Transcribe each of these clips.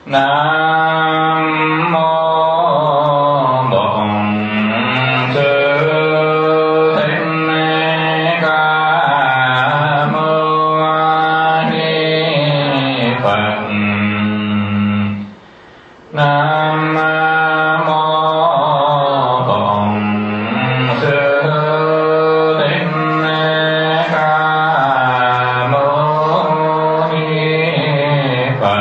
Nam mô Bổn Sư Thích Ca Mâu Ni Phật. Nam mô Bổn Sư Thích Ca Mâu Ni Phật.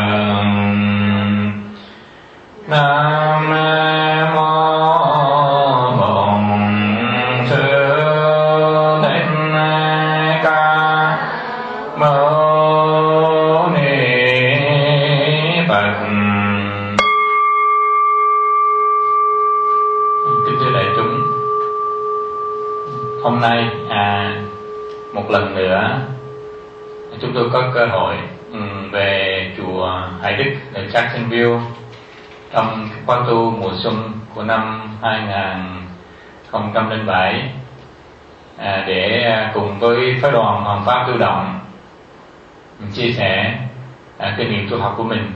Nam mô Bổn Sư Thích Ca Mâu Ni Phật. Kính thưa đại chúng, hôm nay một lần nữa chúng tôi có cơ hội về chùa Hải Đức ở Jacksonville trong khóa tu mùa xuân của năm 2007 để cùng với phái đoàn Hoàng Pháp Lưu Động chia sẻ kinh nghiệm tu học của mình.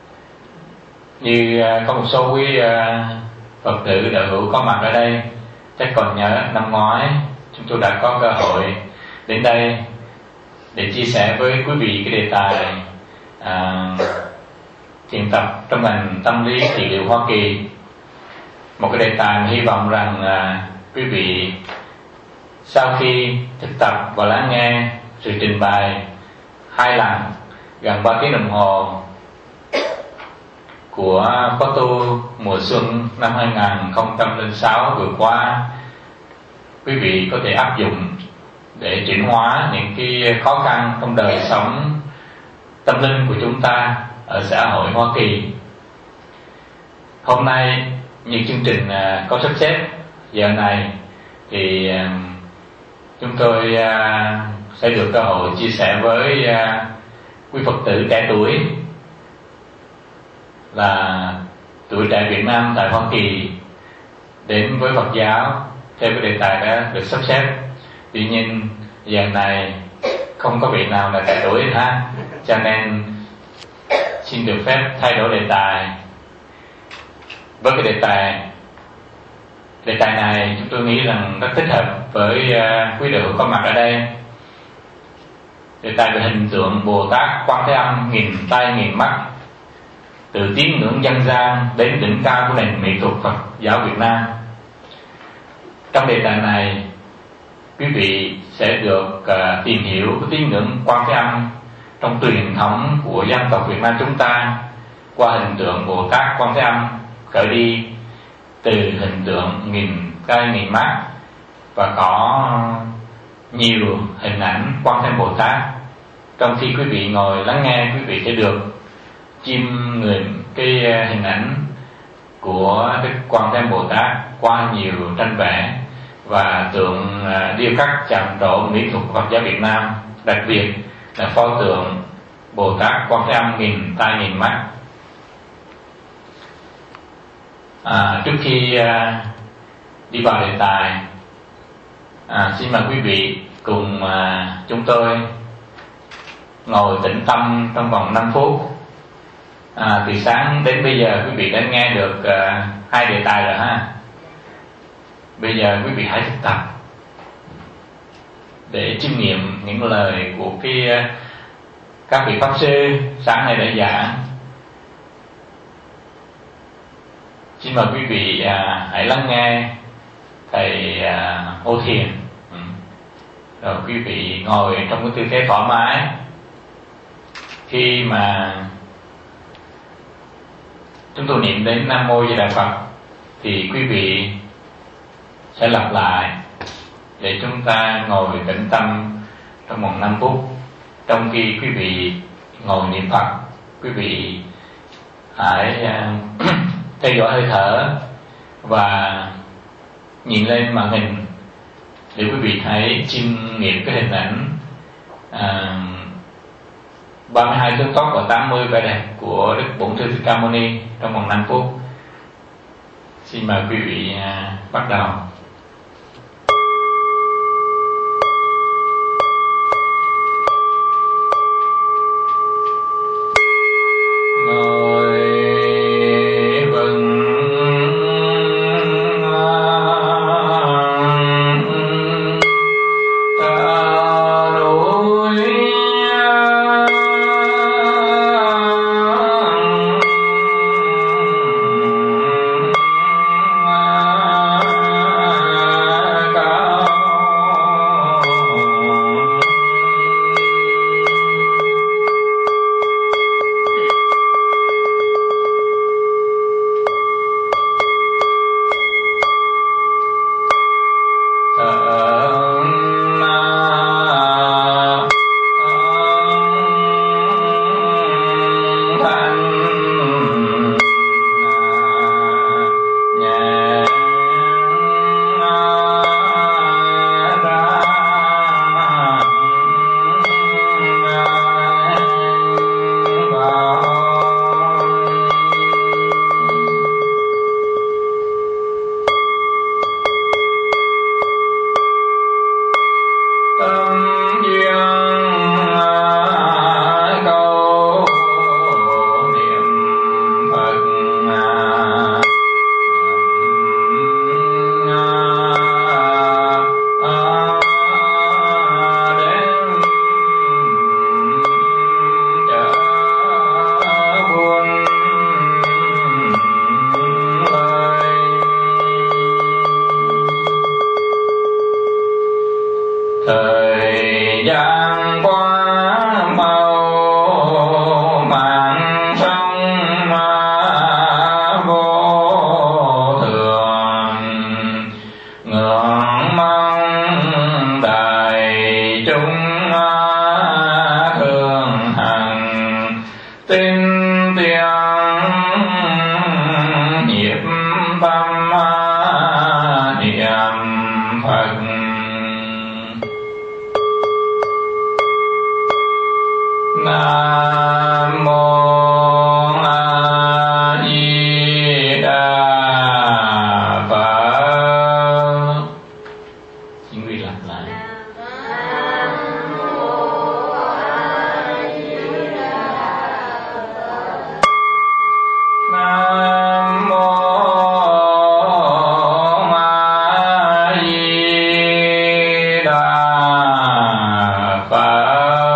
Như có một số quý Phật tử đạo hữu có mặt ở đây chắc còn nhớ, năm ngoái chúng tôi đã có cơ hội đến đây để chia sẻ với quý vị cái đề tài thiền tập trong ngành tâm lý trị liệu Hoa Kỳ. Một cái đề tài mà hy vọng rằng quý vị sau khi thực tập và lắng nghe sự trình bày 2 lần gần 3 tiếng đồng hồ của khóa tu mùa xuân năm 2006 vừa qua, quý vị có thể áp dụng để chuyển hóa những cái khó khăn trong đời sống tâm linh của chúng ta ở xã hội Hoa Kỳ. Hôm nay như chương trình có sắp xếp giờ này thì chúng tôi sẽ được cơ hội chia sẻ với quý Phật tử trẻ tuổi là tuổi trẻ Việt Nam tại Hoa Kỳ đến với Phật giáo theo cái đề tài đã được sắp xếp. Tuy nhiên giờ này không có vị nào là trẻ tuổi ha, cho nên xin được phép thay đổi đề tài. Với cái đề tài này chúng tôi nghĩ rằng rất thích hợp với quý đạo hữu có mặt ở đây. Đề tài về hình tượng Bồ Tát Quan Thế Âm nghìn tay nghìn mắt, từ tín ngưỡng dân gian đến đỉnh cao của nền mỹ thuật Phật giáo Việt Nam. Trong đề tài này, quý vị sẽ được tìm hiểu cái tín ngưỡng Quan Thế Âm trong truyền thống của dân tộc Việt Nam chúng ta qua hình tượng Bồ Tát Quan Thế Âm, khởi đi từ hình tượng nghìn tay nghìn mắt và có nhiều hình ảnh Quan Thế Bồ Tát. Trong khi quý vị ngồi lắng nghe, quý vị sẽ được chiêm ngưỡng cái hình ảnh của Đức Quan Thế Bồ Tát qua nhiều tranh vẽ và tượng điêu khắc trầm trổ mỹ thuật Phật giáo Việt Nam, đặc biệt là pho tượng Bồ Tát Quan Thế Âm nghìn tay nghìn mắt. Trước khi đi vào đề tài, xin mời quý vị cùng chúng tôi ngồi tĩnh tâm trong vòng 5 phút. Từ sáng đến bây giờ quý vị đã nghe được 2 đề tài rồi ha. Bây giờ quý vị hãy thực tập để chiêm nghiệm những lời của các vị pháp sư sáng nay đã giảng. Xin mời quý vị hãy lắng nghe thầy Ô Thiền. Rồi quý vị ngồi trong cái tư thế thoải mái. Khi mà chúng tôi niệm đến Nam Mô Di Đà Phật thì quý vị sẽ lặp lại để chúng ta ngồi tĩnh tâm trong vòng 5 phút. Trong khi quý vị ngồi niệm Phật, quý vị hãy theo dõi hơi thở và nhìn lên màn hình để quý vị thấy chiêm nghiệm cái hình ảnh 32 tướng tốt và 80 vẻ đẹp của Đức Bổn Sư Thích Ca Mâu Ni trong vòng 5 phút. Xin mời quý vị bắt đầu. Ngồi tâm niệm Phật. Nam mô A Di Đà Phật. Chính quy lặp lại. Nam mô A Di Đà Phật.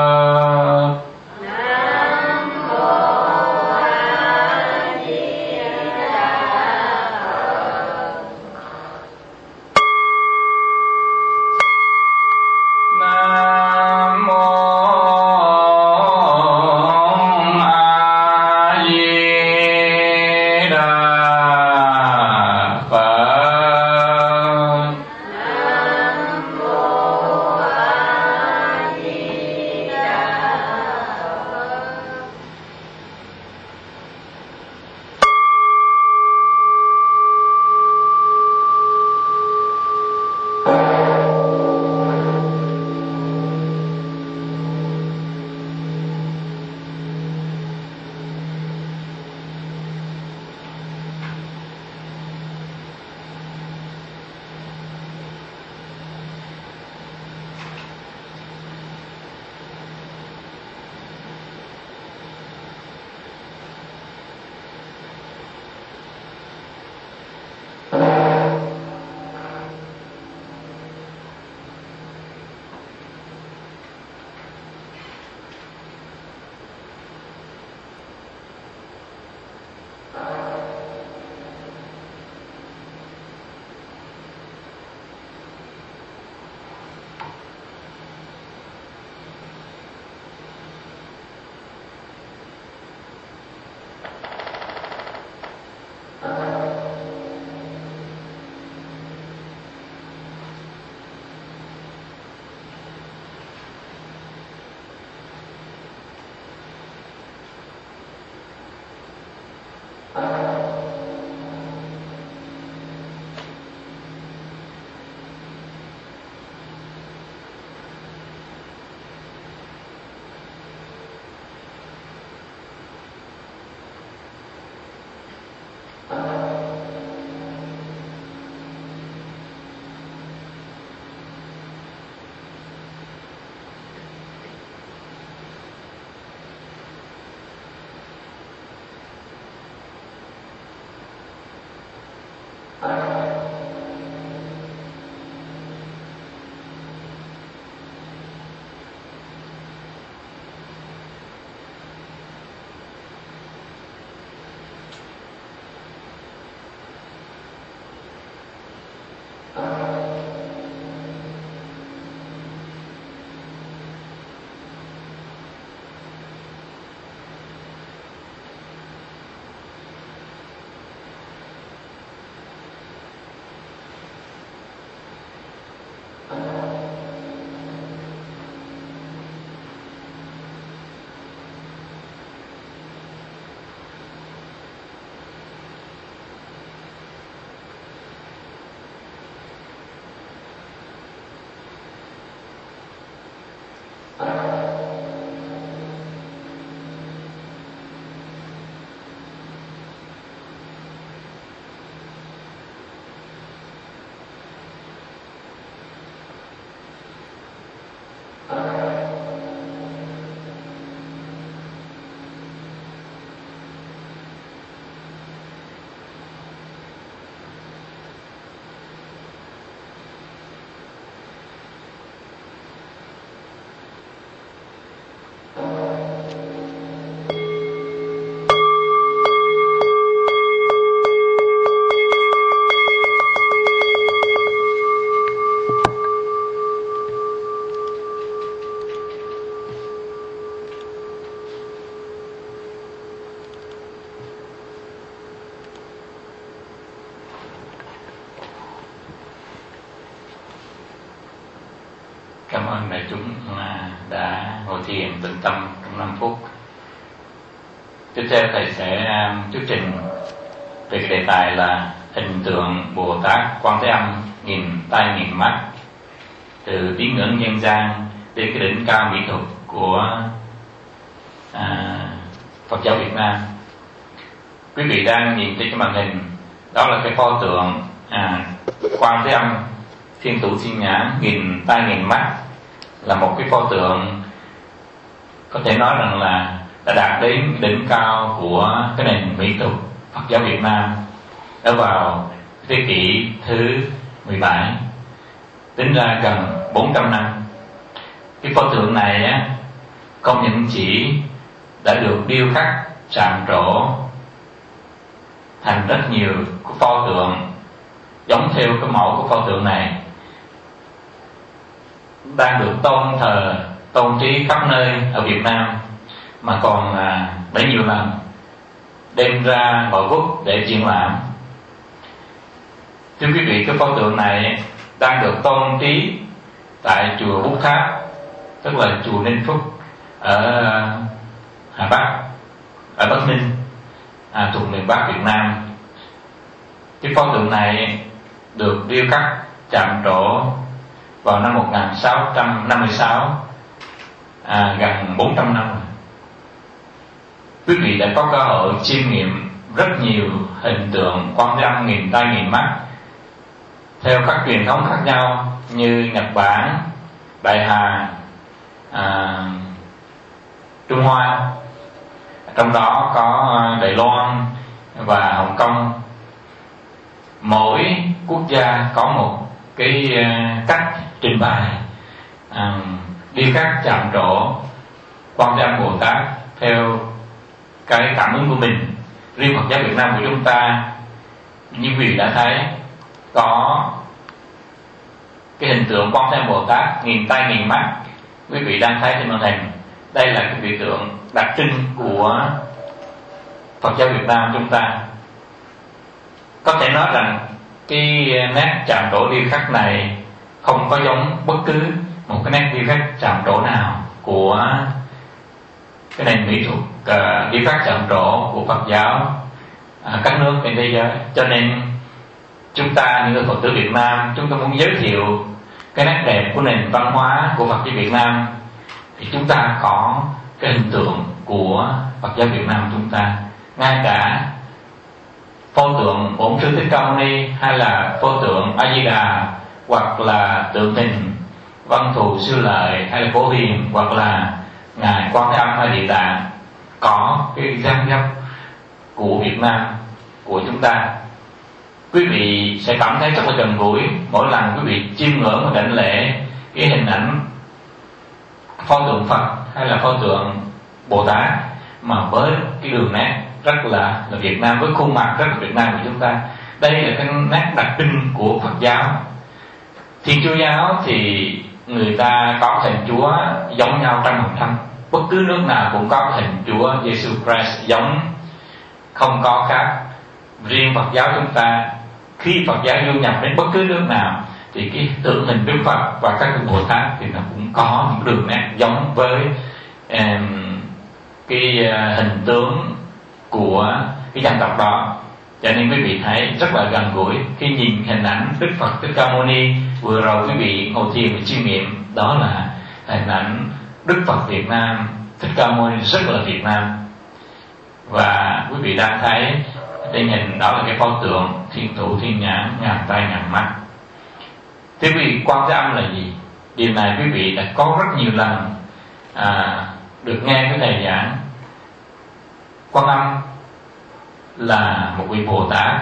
Cảm ơn đại chúng đã ngồi thiền tĩnh tâm trong 5 phút. Tiếp theo thầy sẽ thuyết trình về cái đề tài là hình tượng Bồ Tát Quan Thế Âm nghìn tay nghìn mắt, từ tín ngưỡng dân gian đến cái đỉnh cao mỹ thuật của Phật giáo Việt Nam. Quý vị đang nhìn trên cái màn hình đó là cái pho tượng Quan Thế Âm Thiên Thủ Thiên Nhãn nghìn tay nghìn mắt, là một cái pho tượng có thể nói rằng là đã đạt đến đỉnh cao của cái nền mỹ thuật Phật giáo Việt Nam ở vào thế kỷ thứ 17, tính ra gần 400 năm. Cái pho tượng này á, không những chỉ đã được điêu khắc chạm trổ thành rất nhiều cái pho tượng giống theo cái mẫu của pho tượng này, đang được tôn trí khắp nơi ở Việt Nam, mà còn bấy nhiêu lần đem ra ngoại quốc để triển lãm. Thưa quý vị, cái pho tượng này đang được tôn trí tại chùa Bút Tháp, tức là chùa Ninh Phúc ở Hà Bắc, ở Bắc Ninh, thuộc miền Bắc Việt Nam. Cái pho tượng này được điêu khắc chạm trổ vào năm 1656, gần 400 năm rồi. Quý vị đã có cơ hội chiêm nghiệm rất nhiều hình tượng Quan Thế Âm nghìn tay nghìn mắt theo các truyền thống khác nhau như Nhật Bản, Đại Hà, Trung Hoa, trong đó có Đài Loan và Hồng Kông. Mỗi quốc gia có một cái cách trình bày điêu khắc chạm trổ Quan Thế Âm Bồ Tát theo cái cảm ứng của mình. Riêng Phật giáo Việt Nam của chúng ta, như quý vị đã thấy, có cái hình tượng Quan Thế Âm Bồ Tát nghìn tay nghìn mắt. Quý vị đang thấy trên màn hình, đây là cái biểu tượng đặc trưng của Phật giáo Việt Nam chúng ta. Có thể nói rằng cái nét chạm trổ điêu khắc này không có giống bất cứ một cái nét điêu khắc chạm trổ nào của cái nền mỹ thuật điêu khắc chạm trổ của Phật giáo các nước trên thế giới. Cho nên chúng ta, những người Phật tử Việt Nam, chúng ta muốn giới thiệu cái nét đẹp của nền văn hóa của Phật giáo Việt Nam, thì chúng ta có cái hình tượng của Phật giáo Việt Nam chúng ta. Ngay cả pho tượng Bổn Sư Thích Ca Mâu Ni, hay là pho tượng A Di Đà, hoặc là tượng hình Văn Thù Sư Lợi, hay là Phổ Hiền, hoặc là ngài Quan Thế Âm hay Địa Tạng, có cái dáng dấp của Việt Nam của chúng ta. Quý vị sẽ cảm thấy rất là gần gũi mỗi lần quý vị chiêm ngưỡng và đảnh lễ cái hình ảnh pho tượng Phật hay là pho tượng Bồ Tát, mà với cái đường nét rất là Việt Nam, với khuôn mặt rất là Việt Nam của chúng ta. Đây là cái nét đặc trưng của Phật giáo. Thiên Chúa giáo thì người ta có hình Chúa giống nhau 100%, bất cứ nước nào cũng có hình Chúa Giêsu Christ giống, không có khác. Riêng Phật giáo chúng ta, khi Phật giáo du nhập đến bất cứ nước nào thì cái tượng hình Đức Phật và các vị Bồ Tát thì nó cũng có những đường nét giống với cái hình tướng của cái dân tộc đó. Cho nên quý vị thấy rất là gần gũi khi nhìn hình ảnh Đức Phật Thích Ca Mâu Ni. Vừa rồi quý vị ngồi thiền và chiêm nghiệm, đó là hình ảnh Đức Phật Việt Nam, Thích Ca Mâu Ni rất là Việt Nam. Và quý vị đang thấy trên hình đó là cái pho tượng Thiên Thủ Thiên Nhãn ngàn tay ngàn mắt. Thế quý vị, Quan Thế Âm là gì? Điều này quý vị đã có rất nhiều lần được nghe cái thầy giảng. Quan Âm là một vị Bồ Tát,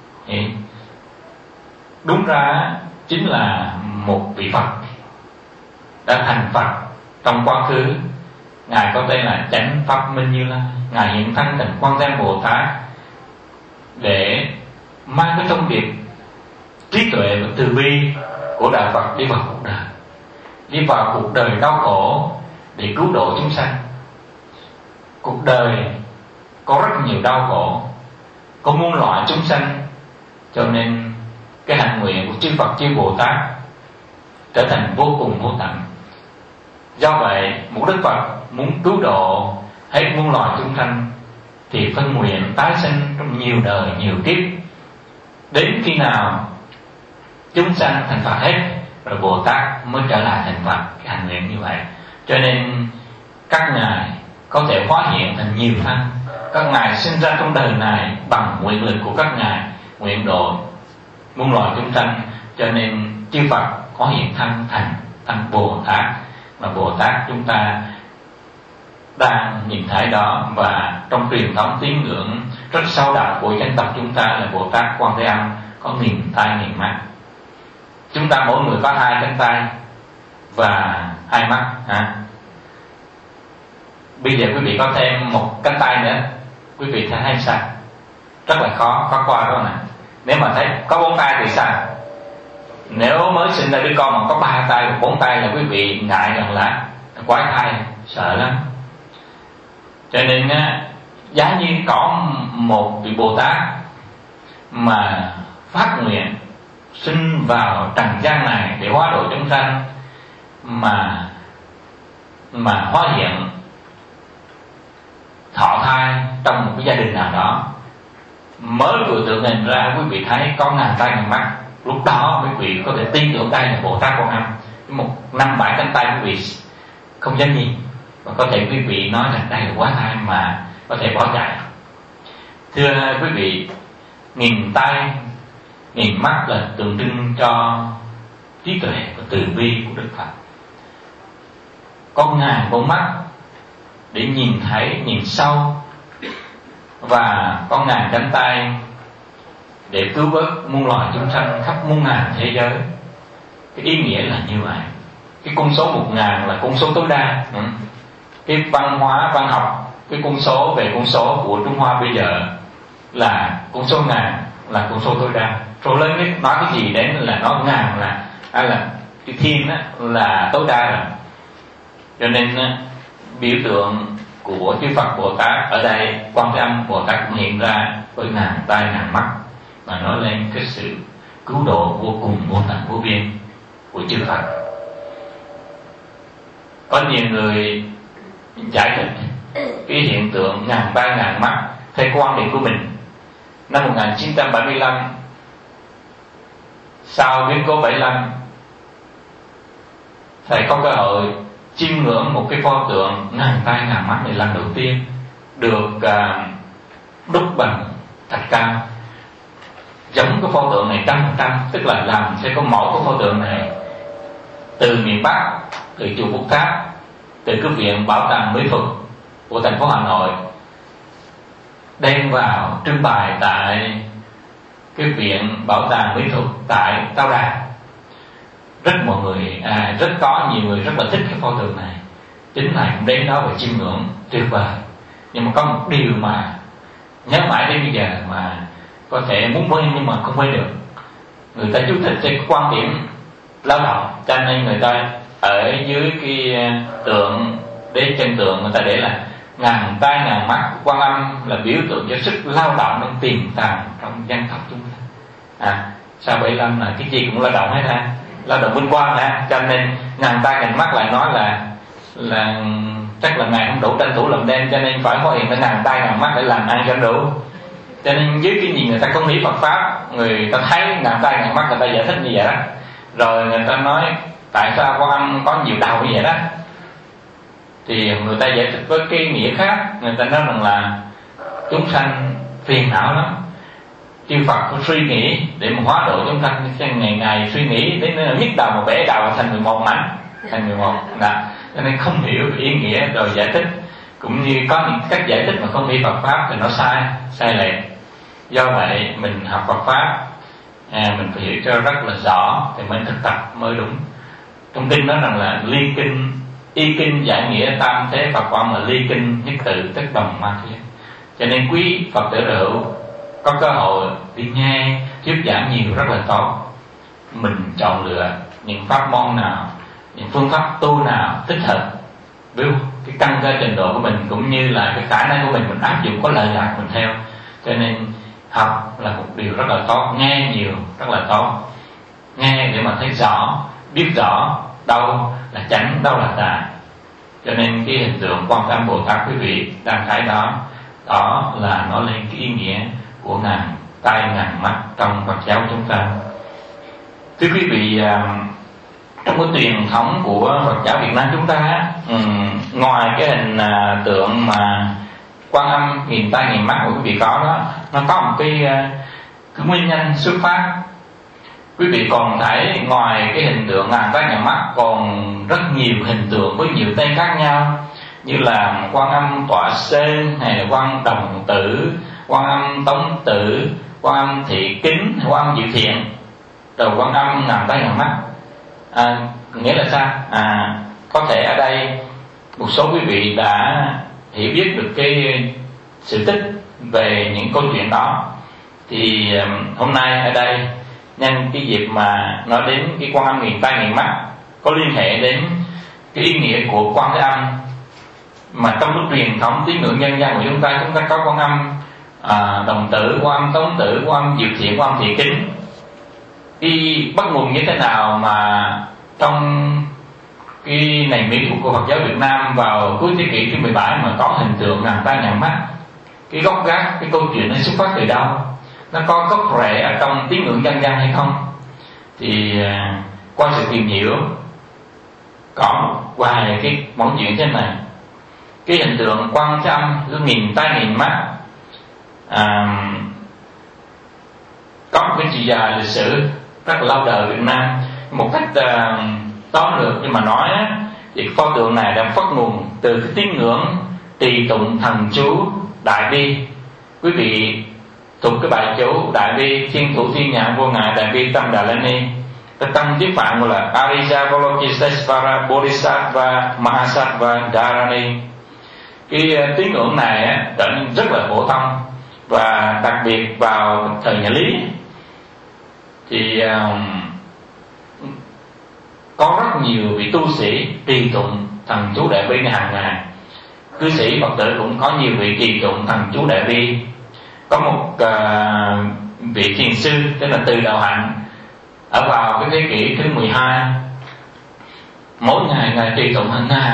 đúng ra chính là một vị Phật đã thành Phật trong quá khứ. Ngài có tên là Chánh Pháp Minh Như Lai. Ngài hiện thân thành Quan Thế Âm Bồ Tát để mang cái thông điệp trí tuệ và từ bi của Đạo Phật đi vào cuộc đời, đi vào cuộc đời đau khổ để cứu độ chúng sanh. Cuộc đời có rất nhiều đau khổ, có muôn loại chúng sanh, cho nên cái hạnh nguyện của chư Phật chư Bồ Tát trở thành vô cùng vô tận. Do vậy, một Đức Phật muốn cứu độ hết muôn loài chúng sanh thì phân nguyện tái sinh trong nhiều đời nhiều kiếp Đến khi nào chúng sanh thành Phật hết rồi Bồ Tát mới trở lại thành Phật, cái hành nguyện như vậy. Cho nên các ngài có thể hóa hiện thành nhiều thân. Các ngài sinh ra trong đời này bằng nguyện lực của các ngài, nguyện độ muôn loài chúng sanh. Cho nên chư Phật có hiện thân thành thân Bồ Tát, mà Bồ Tát chúng ta đang nhìn thấy đó. Và trong truyền thống tín ngưỡng rất sâu đậm của dân tộc chúng ta là Bồ Tát Quan Thế Âm có 1000 tay 1000 mắt. Chúng ta mỗi người có 2 cánh tay và 2 mắt. Bây giờ quý vị có thêm 1 cánh tay nữa, quý vị thấy sao? Rất là khó qua đó nè. Nếu mà thấy có 4 tay thì sao? Nếu mới sinh ra đứa con mà có 3 tay và 4 tay là quý vị ngại rằng là quái thai, sợ lắm. Cho nên giá như có một vị Bồ Tát mà phát nguyện sinh vào trần gian này để hóa độ chúng sanh, mà hóa hiện thọ thai trong một cái gia đình nào đó, mới vừa tượng hình ra quý vị thấy có 1000 tay 1000 mắt, lúc đó quý vị có thể tin tưởng đây là Bồ Tát Quan Âm. 5-7 cánh tay quý vị không dám nhìn, và có thể quý vị nói rằng đây là quá thai mà có thể bỏ chạy. Thưa quý vị, 1000 tay 1000 mắt là tượng trưng cho trí tuệ và từ bi của Đức Phật. Có 1000 con mắt để nhìn thấy, nhìn sâu, và có 1000 cánh tay để cứu vớt muôn loài chúng sanh khắp muôn ngàn thế giới. Cái ý nghĩa là như vậy. Cái con số 1000 là con số tối đa. Cái văn hóa văn học, cái con số về con số của Trung Hoa bây giờ là con số 1000 là con số tối đa. Số lớn nhất nói cái gì đến là nói 1000 là cái thiên là tối đa rồi. Cho nên biểu tượng của chư Phật Bồ Tát ở đây, Quan Thế Âm Bồ Tát cũng hiện ra với 1000 tay 1000 mắt, mà nói lên cái sự cứu độ vô cùng vô tận vô biên của chư Phật. Có nhiều người giải thích cái hiện tượng 1000 tay 1000 mắt theo quan điểm của mình. Năm 1975, sau biến cố 75, thầy có cơ hội chiêm ngưỡng một cái pho tượng 1000 tay 1000 mắt này lần đầu tiên, được đúc bằng thạch cao, giống cái pho tượng này 100%, tức là làm sẽ có mẫu của pho tượng này từ miền Bắc, từ chùa Phúc Tháp, từ cái viện Bảo tàng Mỹ thuật của thành phố Hà Nội, đem vào trưng bày tại cái viện Bảo tàng Mỹ thuật tại Tao Đàn. Rất có nhiều người rất là thích cái pho tượng này. Chính này cũng đến đó và chiêm ngưỡng, tuyệt vời. Nhưng mà có một điều mà nhớ mãi đến bây giờ mà có thể muốn quên nhưng mà không quên được. Người ta chú thích trên quan điểm lao động, cho nên người ta ở dưới cái tượng, đến chân tượng người ta để là 1000 tay 1000 mắt Quan Âm là biểu tượng cho sức lao động trong tiềm tàng trong dân tộc chúng ta. Sau 75 là cái gì cũng lao động hết ha, lao động vinh quang ha. Cho nên 1000 tay 1000 mắt lại nói là chắc là ngài không đủ tranh thủ làm đêm, cho nên phải hóa hiện 1000 tay 1000 mắt để làm ăn cho đủ. Cho nên dưới cái gì người ta không nghĩ Phật pháp, người ta thấy 1000 tay 1000 mắt, người ta giải thích như vậy đó. Rồi người ta nói tại sao Quan Âm có nhiều đầu như vậy đó, thì người ta giải thích với cái nghĩa khác. Người ta nói rằng là chúng sanh phiền não lắm, chư Phật có suy nghĩ để mà hóa độ chúng sanh, ngày ngày suy nghĩ đến nhức đầu mà bẻ đầu thành 11 mảnh, thành 11 đó. Cho nên không hiểu ý nghĩa rồi giải thích, cũng như có những cách giải thích mà không hiểu Phật pháp thì nó sai lệch. Do vậy mình học Phật pháp mình phải hiểu cho rất là rõ thì mình thực tập mới đúng. Trong kinh nói rằng là ly kinh y kinh giải nghĩa tam thế Phật quan là ly kinh nhất tự tức đồng ma thiên. Cho nên quý Phật tử hữu có cơ hội đi nghe thuyết giảng nhiều rất là tốt. Mình chọn lựa những pháp môn nào, những phương pháp tu nào thích hợp với cái căn cơ trình độ của mình, cũng như là cái khả năng của mình áp dụng có lợi lạc mình theo. Cho nên học là một điều rất là tốt, nghe nhiều rất là tốt. Nghe để mà thấy rõ, biết rõ đâu là chánh, đâu là tà. Cho nên cái hình tượng Quan Thế Âm Bồ Tát quý vị đang thấy đó, đó là nói lên cái ý nghĩa của 1000 tai ngàn mắt trong Phật giáo chúng ta. Thưa quý vị, trong cái truyền thống của Phật giáo Việt Nam chúng ta, ngoài cái hình tượng mà Quan Âm nghìn tai nghìn mắt của quý vị có đó, nó có một cái nguyên nhân xuất phát. Quý vị còn thấy ngoài cái hình tượng ngàn tai ngàn mắt còn rất nhiều hình tượng với nhiều tên khác nhau, như là Quan Âm Tọa Sơn, hay là Quan Âm Đồng Tử, Quan Âm Tống Tử, Quan Âm Thị Kính, Quan Âm Diệu Thiện, rồi Quan Âm ngàn tai ngàn mắt. Nghĩa là sao? Có thể ở đây một số quý vị đã hiểu biết được cái sự tích về những câu chuyện đó. Thì hôm nay ở đây nhân cái dịp mà nói đến cái Quan Âm nghìn tai nghìn mắt, có liên hệ đến cái ý nghĩa của Quan Thế Âm, mà trong lúc truyền thống tín ngưỡng nhân gian của chúng ta có Quan Âm Đồng Tử, Quan Âm Tống Tử, Quan Âm Diệu Thiện, Quan Âm Thị Kính. Cái bắt nguồn như thế nào mà trong cái nền mỹ thuật của Phật giáo Việt Nam vào cuối thế kỷ thứ 17 mà có hình tượng ngàn tai ngàn mắt? Cái gốc gác, cái câu chuyện nó xuất phát từ đâu? Nó có gốc rễ ở trong tín ngưỡng dân gian hay không? Thì qua sự tìm hiểu có một vài cái mẫu chuyện thế này. Cái hình tượng Quan Thế Âm cái nghìn tai nghìn mắt có một cái chiều dài lịch sử rất là lâu đời ở Việt Nam. Một cách tóm lược nhưng mà nói thì pho tượng này đã phát nguồn từ cái tín ngưỡng trì tụng thần chú Đại Bi. Quý vị thuộc cái bài chú Đại Bi Thiên Thủ Thiên Nhãn Vô Ngại Đại Bi Tâm Đà La Ni, cái tâm tiếng Phạn gọi là Arija Avalokitesvara Bodhisattva Mahasattva Dharani. Cái tín ngưỡng này trở nên rất là phổ thông, và đặc biệt vào thời nhà Lý thì có rất nhiều vị tu sĩ trì tụng thần chú Đại Bi hàng ngày. Cư sĩ Phật tử cũng có nhiều vị trì tụng thần chú Đại Bi. Có một vị thiền sư tên là Từ Đạo Hạnh ở vào cái thế kỷ thứ 12, mỗi ngày ngài trì tụng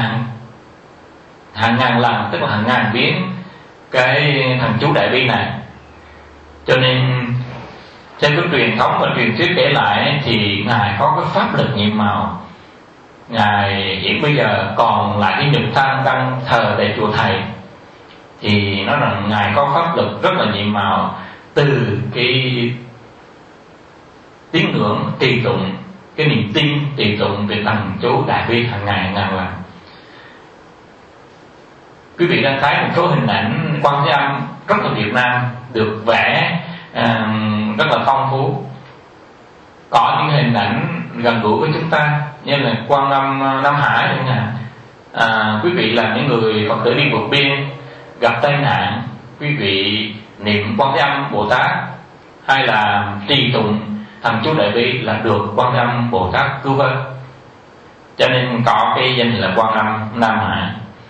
hàng ngàn lần, tức là hàng ngàn biến cái thần chú Đại Bi này. Cho nên trên cái truyền thống và truyền thuyết kể lại thì ngài có cái pháp lực nhiệm màu. Ngài hiện bây giờ còn lại cái nhục thân đang thờ tại chùa Thầy, thì nói rằng ngài có pháp lực rất là nhiệm màu từ cái tín ngưỡng trì tụng, cái niềm tin trì tụng về thần chú Đại Bi hàng ngày hàng ngàn lần. Quý vị đang thấy một số hình ảnh Quan Thế Âm rất là Việt Nam, được vẽ rất là phong phú. Có những hình ảnh gần gũi với chúng ta như là Quan Âm Nam Hải chẳng hạn. Quý vị là những người Phật tử đi vượt biên gặp tai nạn, quý vị niệm Quan Thế Âm Bồ Tát hay là trì tụng thần chú Đại Bi là được Quan Thế Âm Bồ Tát cứu vớt. Cho nên có cái danh là Quan Âm Nam Hải.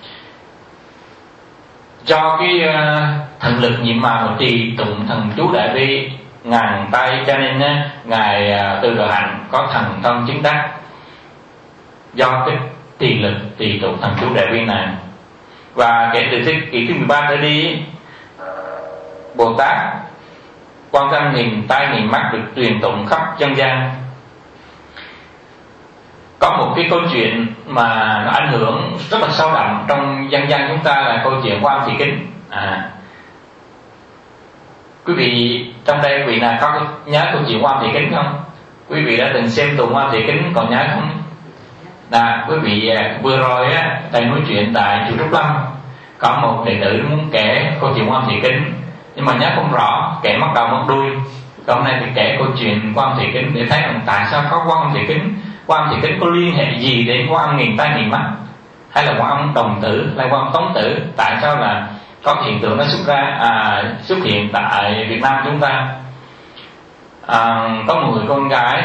Do cái thần lực nhiệm màu trì tụng thần chú Đại Bi ngàn tay, cho nên ngài Từ Đạo Hạnh có thần thông chứng đắc do cái trì lực trì tụng thần chú Đại Bi này. Và kể từ thế kỷ thứ 13 trở đi, Bồ Tát Quan Thế Âm nghìn tai nghìn mắt được truyền tụng khắp dân gian. Có một cái câu chuyện mà nó ảnh hưởng rất là sâu đậm trong dân gian chúng ta là câu chuyện của Quan Âm Thị Kính. Quý vị trong đây vị nào có nhớ câu chuyện Quan Âm Thị Kính không? Quý vị đã từng xem tuồng Quan Âm Thị Kính còn nhớ không? Quý vị vừa rồi thầy nói chuyện tại chùa Trúc Lâm, có một đệ tử muốn kể câu chuyện Quan Âm Thị Kính nhưng mà nhớ không rõ, kể mất đầu mất đuôi. Hôm nay thì kể câu chuyện Quan Âm Thị Kính để thấy rằng tại sao có Quan Âm Thị Kính. Quan Âm Thị Kính có liên hệ gì đến Quan Âm nghìn tai nghìn mắt, hay là Quan Âm Đồng Tử, hay Quan Âm Tống Tử? Tại sao là có hiện tượng nó xuất hiện tại Việt Nam chúng ta? Có một người con gái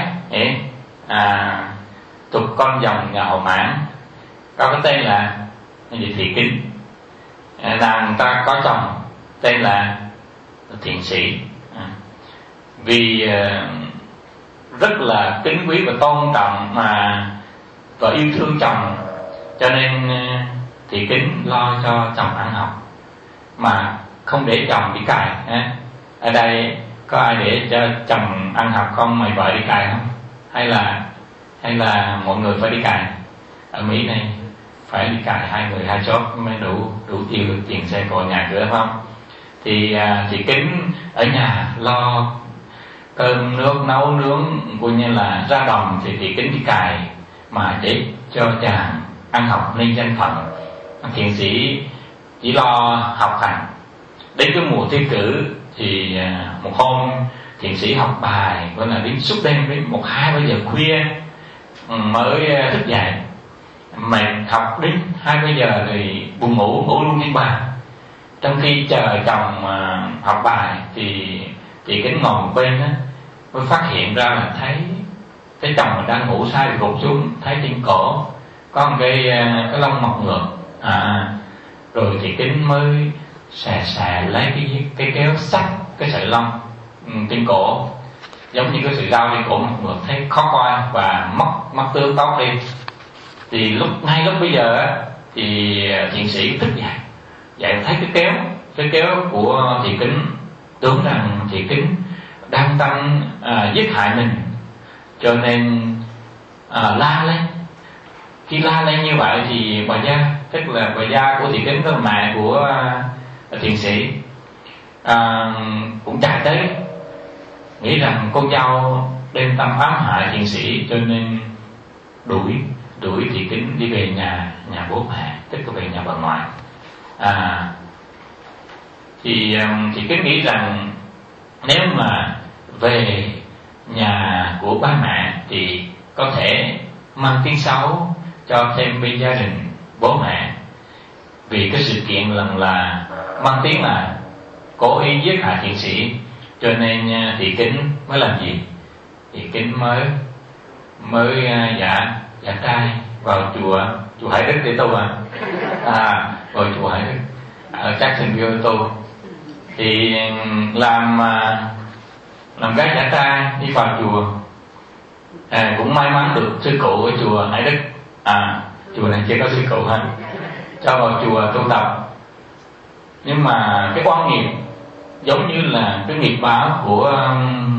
thuộc con dòng nhà Hậu Mãn, có cái tên là Thị Kính. Nàng ta có chồng tên là Thiện Sĩ. Vì rất là kính quý và tôn trọng và yêu thương chồng, cho nên Thị Kính lo cho chồng ăn học mà không để chồng bị cài. Ở đây có ai để cho chồng ăn học không, mày vợ đi cài không? Hay là mọi người phải đi cài? Ở Mỹ này phải đi cài 2 người 2 chốt mới đủ tiêu được tiền xe cộ nhà cửa, phải không? Thì chị Kính ở nhà lo cơm nước nấu nướng, coi như là ra đồng thì chị Kính đi cài mà để cho chàng ăn học nên danh phận. Thiện sĩ chỉ lo học hành. Đến cái mùa thi cử thì một hôm thiện sĩ học bài, gọi là đến suốt đêm đến 1-2 giờ khuya mới thức dậy. Mày học đến 20 giờ thì buồn ngủ luôn trên bàn. Trong khi chờ chồng học bài thì chị Kính ngồi một bên á, mới phát hiện ra là thấy chồng mình đang ngủ sai thì gục xuống, thấy trên cổ có một cái lông mọc ngược. Rồi chị Kính mới xè lấy cái kéo sắt cái sợi lông trên cổ, giống như cái sợi dao trên cổ mọc ngược, thấy khó coi và mất tướng tóc đi. Thì ngay lúc bây giờ á, thì thiện sĩ thức dậy thấy cái kéo của chị Kính, tưởng rằng chị Kính đang tâm giết hại mình, cho nên la lên. Khi la lên như vậy thì bà gia, tức là bà gia của chị Kính, tức là mẹ của thiện sĩ, cũng chạy tới, nghĩ rằng con dâu đem tâm ám hại thiện sĩ, cho nên đuổi chị Kính đi về nhà bố mẹ, tức là về nhà bà ngoại. Thì chị Kính nghĩ rằng nếu mà về nhà của ba mẹ thì có thể mang tiếng xấu cho thêm bên gia đình bố mẹ, vì cái sự kiện lần là mang tiếng là cố ý giết hại thiện sĩ, cho nên thị Kính mới làm gì? Thị Kính mới giả trai vào chùa Hải Đức để tu vào chùa Hải Đức ở Jacksonville tu. Thì làm gái giả trai đi vào chùa, cũng may mắn được sư cụ ở chùa Hải Đức, chùa này chưa có sư cụ ha, cho vào chùa tu tập. Nhưng mà cái quan nghiệp giống như là cái nghiệp báo của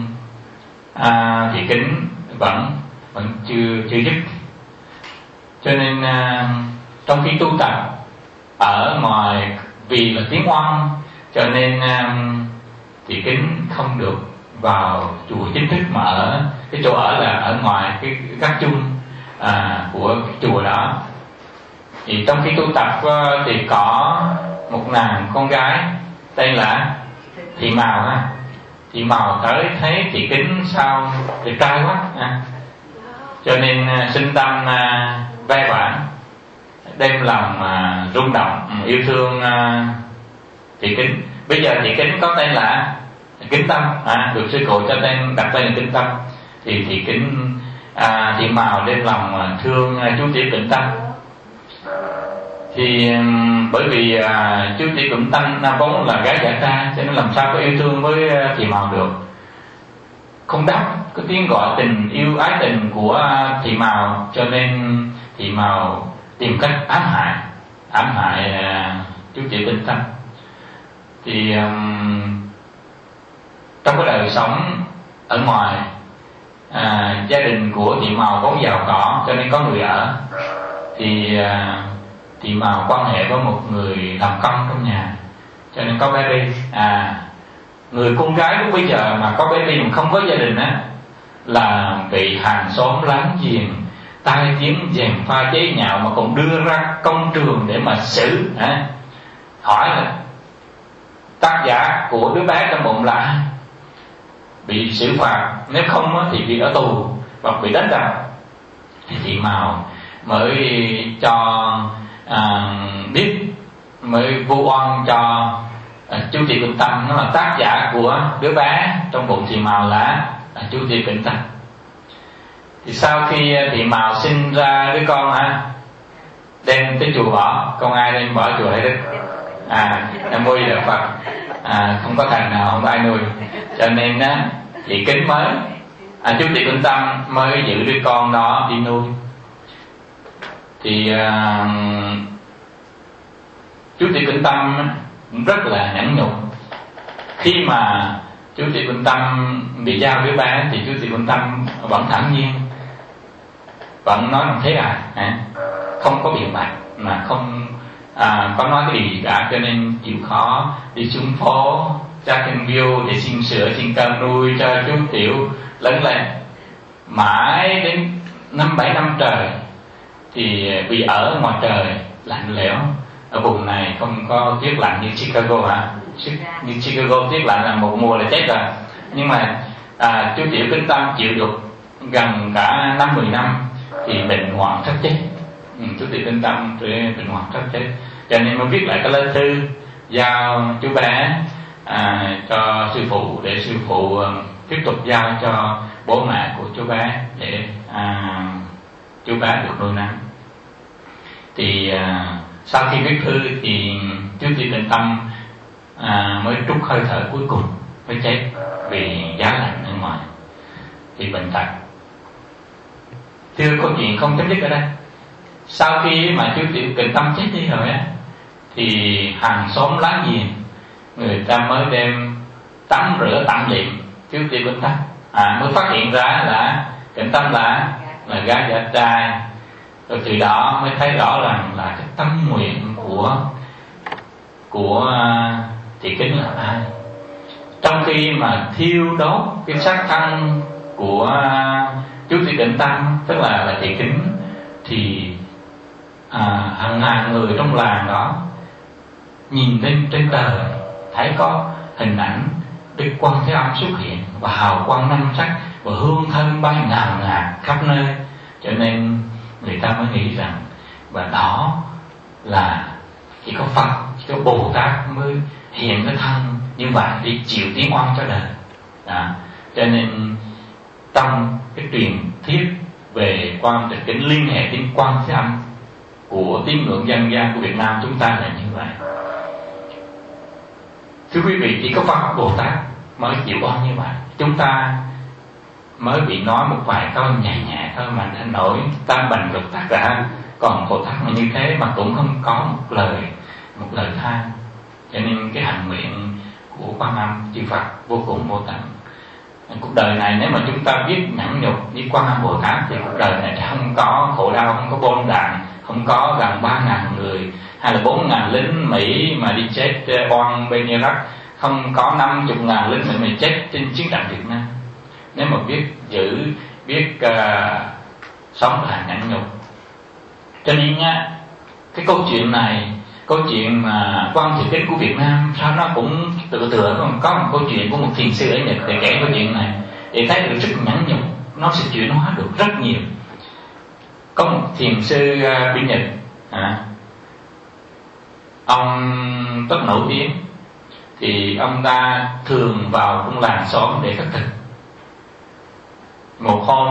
thị Kính vẫn chưa dứt, cho nên trong khi tu tập ở ngoài vì là tiếng oan, cho nên thị Kính không được vào chùa chính thức, mà ở cái chỗ ở là ở ngoài cái gác chung của cái chùa đó. Thì trong khi tu tập thì có một nàng con gái tên là Thị Màu ha. Thị Màu tới thấy thị Kính sao đẹp trai quá, cho nên sinh tâm ve vãn, đem lòng rung động yêu thương thị Kính. Bây giờ thị Kính có tên là Kính Tâm, được sư cụ cho đặt tên là Kính Tâm. Thì thị Kính Thị Màu đem lòng thương chú tiểu Kính Tâm. Thì bởi vì chú tiểu Kính Tâm vốn là gái giả trai, cho nên làm sao có yêu thương với Thị Màu được, không đáp cái tiếng gọi tình yêu ái tình của Thị Màu, cho nên Thị Màu tìm cách ám hại chú tiểu Kính Tâm. Thì trong cái đời sống ở ngoài, gia đình của Thị Màu vốn giàu có, cho nên có người ở. Thì Thị Màu quan hệ với một người làm công trong nhà, cho nên có bé Bi. Người con gái lúc bây giờ mà có bé Bi mà không có gia đình á, là bị hàng xóm láng giềng tai tiếng gièm pha chế nhạo, mà còn đưa ra công trường để mà xử. Hỏi là tác giả của đứa bé trong bụng là ai, bị xử phạt, nếu không thì bị ở tù hoặc bị đánh đập. Thì Thị Màu mới cho biết, mới vu oan cho chú Thị Kính Tâm, nó là tác giả của đứa bé trong bụng Thị Màu là chú Thị Kính Tâm. Thì sau khi Thị Màu sinh ra đứa con đem tới chùa bỏ, con ai đem bỏ chùa Hải Đức, Nam Mô Di Đà Phật, không có thằng nào, không có ai nuôi, cho nên thị Kính mới chú Thị Kính Tâm mới giữ đứa con đó đi nuôi. Thì chú Thị Kính Tâm rất là nhẫn nhục. Khi mà chú Tỷ Bình Tâm bị giao đứa bé thì chú Tỷ Bình Tâm vẫn thản nhiên, vẫn nói bằng thế không có biện bạch, mà không có nói cái gì cả, cho nên chịu khó đi xuống phố Jacksonville để xin sữa xin cơm nuôi cho chú Tiểu lớn lên. Mãi đến 5-7 năm trời thì vì ở ngoài trời lạnh lẽo, ở vùng này không có tuyết lạnh như Chicago như Chicago tuyết lạnh là một mùa là chết rồi. Nhưng mà chú Tiểu Kính Tâm chịu được gần cả 5-10 năm thì bệnh hoạn sắp chết. Chú Tiểu Kính Tâm bệnh hoạn sắp chết, cho nên mới viết lại cái lá thư giao chú bé cho sư phụ, để sư phụ tiếp tục giao cho bố mẹ của chú bé để chú bé được nuôi nấng. Thì sau khi viết thư thì chú Tiểu Kính Tâm mới trút hơi thở cuối cùng, mới chết vì giá lạnh ở ngoài, vì bệnh tật. Thưa câu chuyện không chấm dứt ở đây. Sau khi mà chú Tiểu Kính Tâm chết đi rồi thì hàng xóm láng giềng người ta mới đem tắm rửa tặng liệm chú Tiểu Kính Tâm, mới phát hiện ra là Kính Tâm là gái giả trai. Rồi từ đó mới thấy rõ rằng là cái tâm nguyện của Thị Kính là ai. Trong khi mà thiêu đốt cái xác thân của chú Thị Kính Tâm, tức là Thị Kính, thì hàng ngàn người trong làng đó nhìn lên trên trời thấy có hình ảnh Đức Quan Thế Âm xuất hiện, và hào quang năm sắc và hương thơm bay ngào ngạt khắp nơi, cho nên người ta mới nghĩ rằng và đó là chỉ có Phật, chỉ có Bồ Tát mới hiện cái thân như vậy để chịu tiếng oan cho đời. Cho nên trong cái truyền thuyết về Quan Tịch Kính liên hệ đến Quan Thế Âm của tín ngưỡng dân gian của Việt Nam chúng ta là như vậy. Thưa quý vị, chỉ có Phật Bồ Tát mới chịu oan như vậy. Chúng ta mới bị nói một vài câu nhẹ nhẹ thôi mà đã nổi tam bành lục tác ra. Còn Bồ Tát mà như thế mà cũng không có một lời than. Cho nên cái hạnh nguyện của Quan Âm chư Phật vô cùng vô tận. Cuộc đời này nếu mà chúng ta biết nhẫn nhục với Quan Âm Bồ Tát thì cuộc đời này không có khổ đau, không có bom đạn, không có gần 3.000 người hay là 4.000 lính Mỹ mà đi chết oan bên Iraq, không có 50.000 lính Mỹ mà chết trên chiến trận Việt Nam. Nếu mà biết sống là nhẫn nhục. Cho nên cái câu chuyện này, câu chuyện mà Quan Thị Kính của Việt Nam sao nó cũng tựa có một câu chuyện của một thiền sư ở Nhật để kể câu chuyện này để thấy được sức nhẫn nhục, nó sẽ chuyển hóa được rất nhiều. Có một thiền sư bên Nhật, ông rất nổi tiếng, thì ông ta thường vào trong làng xóm để khất thực. Một hôm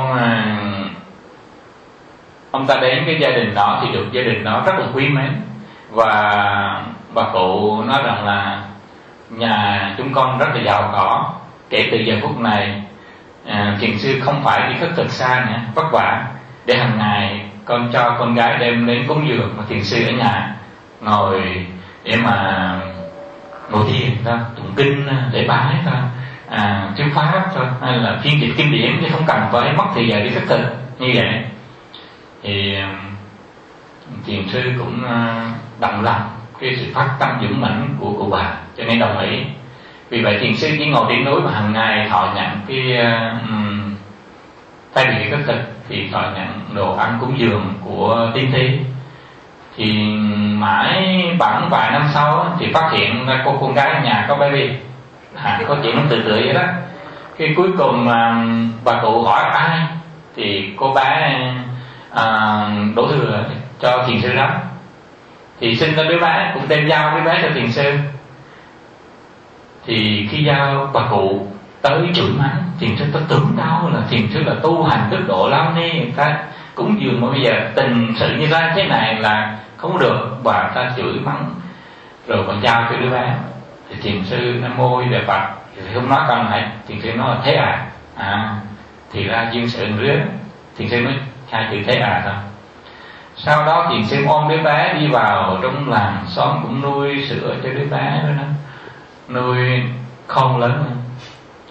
ông ta đến cái gia đình đó thì được gia đình đó rất là quý mến, và bà cụ nói rằng là nhà chúng con rất là giàu có, kể từ giờ phút này thiền sư không phải đi khất thực xa nữa, vất vả, để hàng ngày con cho con gái đem đến cúng dường, mà thiền sư ở nhà ngồi để mà ngồi thiền thôi, tụng kinh để bái thôi, thuyết pháp thôi, hay là phiên dịch kinh điển, chứ không cần phải mất thời giờ đi khất thực như vậy. Thì thiền sư cũng động lòng cái sự phát tâm dũng mãnh của cụ bà, cho nên đồng ý. Vì vậy thiền sư chỉ ngồi trên núi và hàng ngày thọ nhận cái thay vì khất thực thì thọ nhận đồ ăn cúng dường của tín thí. Thì mãi khoảng vài năm sau thì phát hiện ra cô con gái nhà có baby, có chuyện nó tự vậy đó. Khi cuối cùng bà cụ hỏi ai thì cô bé đổ thừa cho thiền sư đó, thì sinh ra đứa bé cũng đem giao đứa bé cho thiền sư. Thì khi giao bà cụ tới chửi mắng thiền sư, ta tưởng đâu là thiền sư là tu hành đức độ lao ni, người ta cũng dường mà bây giờ tình sự như ra thế này là không được, và ta chửi mắng rồi còn giao cho đứa bé. Thì thiền sư Nam Mô Đề Phật thì không nói câu này, thiền sư nói là thế thì ra duyên sự rứa, thiền sư nói hai chữ thế thôi. Sau đó thiền sư ôm đứa bé đi vào trong làng xóm cũng nuôi sữa cho đứa bé đó, nuôi không lớn hơn.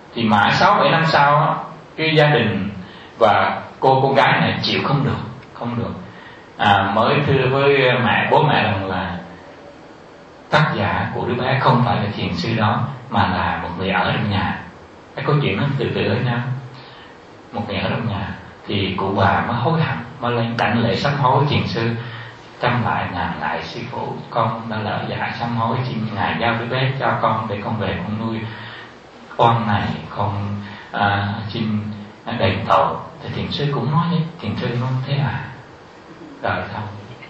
Thì mãi 6-7 năm sau á, cái gia đình và cô gái này chịu không được, mới thưa với bố mẹ rằng là tác giả của đứa bé không phải là thiền sư đó, mà là một người ở trong nhà. Cái câu chuyện nó từ từ với nhau. Một người ở trong nhà thì cụ bà mới hối hận, mới lên đảnh lễ sám hối thiền sư. Trăm lại ngàn lại sư phụ, con đã lỡ dại sám hối, xin ngài giao đứa bé cho con để con về con nuôi con này, con xin đền tội. Thì thiền sư cũng nói đấy, thiền sư nói thế rồi không